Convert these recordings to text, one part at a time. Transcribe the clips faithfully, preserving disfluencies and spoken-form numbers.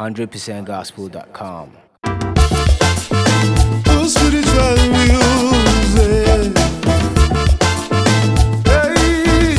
one hundred percent gospel dot com. Oh, spiritual music. Hey.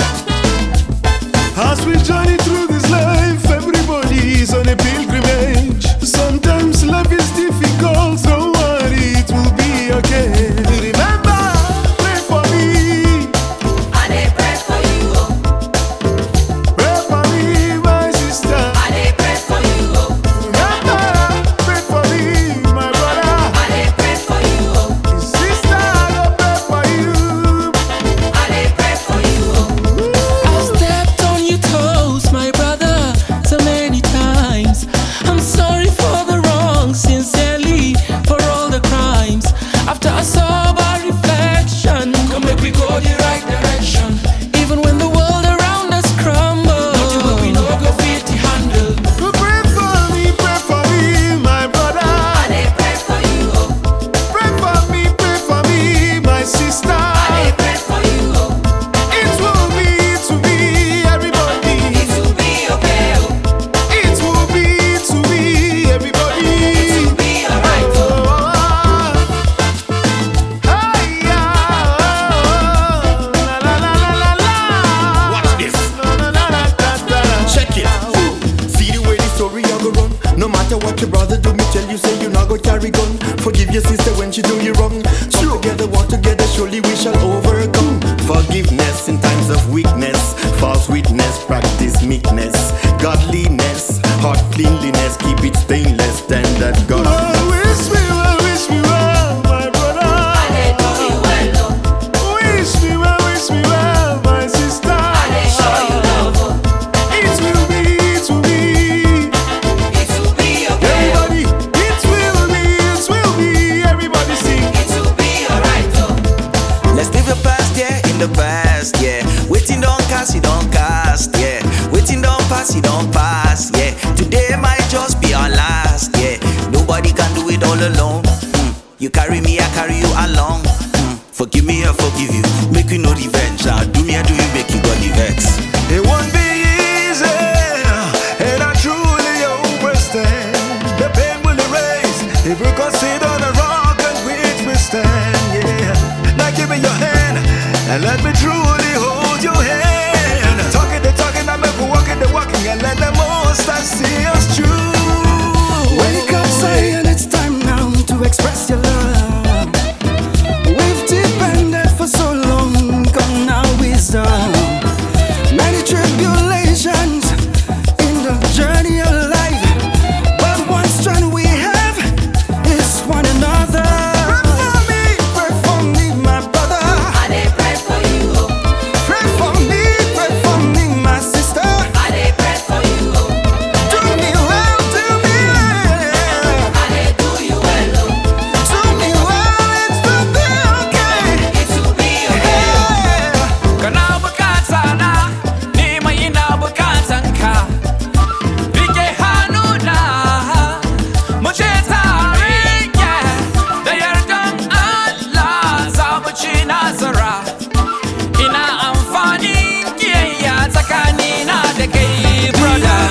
As we journey through this life, everybody's on a pilgrimage. Sometimes life is difficult, don't worry, it will be okay. Remember, pray for me. I dey pray for you. Pray for me, my sister. I dey pray for you. Remember, pray for me, my brother. I dey pray for you. Sister, I pray for you. I dey pray for you. I've stepped on your toes, my brother, so many times. I'm sorry for the wrong, sincerely, for all the crimes. After a sober reflection, come make we go the right direction. Even when the world around us crumbles, nothing but we no go fit the handle. Pray for me, pray for me, my brother. I dey pray for you. Pray for me, pray for me, my sister. I dey pray for you. It will be, it will be, everybody. It will be okay. It will be, it will be, everybody. It will be alright. Hey, yeah. La, la, la, la, la, la. Watch this. La, la, la, la, la, la. Check it. See the way the story I go run. No matter what your brother do, me tell you say you not go carry gun. Forgive your sister when she do you wrong. Come together, walk together, surely we shall overcome. Forgiveness in times of weakness, false witness, practice meekness, godliness, heart cleanliness, keep it stainless, stand that God. Oh, wish me well, wish me well, my brother. I dey do you well. Wish me well, wish me well, my sister. I dey show you love. It will be, it will be, It will be okay. everybody. It will be, it will be, everybody sing. It will be alright. Let's leave the past, yeah, in the past, yeah. Waiting don't cast, it don't cast, yeah. Waiting don't pass, it don't pass, yeah. Today might just be our last, yeah. Nobody can do it all alone. Mm. You carry me, I carry you along. Mm. Forgive me, I forgive you. Make you no revenge. Now do me, I do you, make you got the vex. It won't be easy, and I truly understand. The pain will erase if we consider the rock on which we stand. Yeah, now give me your hand and let me truly hold your hand. Talking the talking, I make walking the walking, and let the most I see us through. Wake up, saying it's time now to express your love. We've depended for so long, come now wisdom. Many tribulations in the journey of life, but one strength we have is one another. Pray for me, pray for me, my brother. I dey pray for you. Pray for me, pray for me, my sister. I dey pray for you. Do me well, do me well. I dey do you well. Do me well, it will be okay. It will be okay. Kana bukata na, ni mai ina bukatan ka. Rike hannuna, mu je tare, yeah. Da yardan Allah za mu ci nasara. Ina amfani kiyayya tsakanina da kai, brother.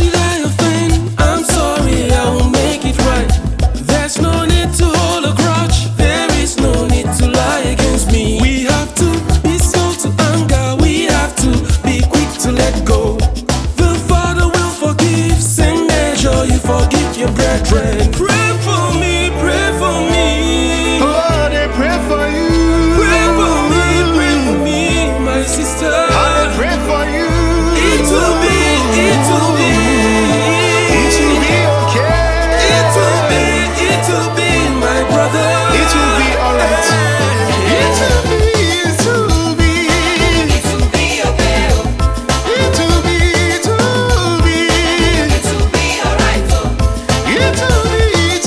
I'm sorry, I will make it right. There's no need to hold a grudge. There is no need to lie against me. We have to be slow to anger. We have to be quick to let go. The Father will forgive. Same measure you forgive your brethren. Pray for me, pray for me. Oh, they pray for you. Pray for me, pray for me, my sister. I pray for you. It will be, it will be. It will be okay. It will be, it will be, my brother. It will be alright. It will be, it will be. It will be okay. It will be, it will be. It will be alright. It will be, it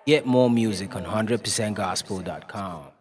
Get more music on one hundred percent gospel dot com.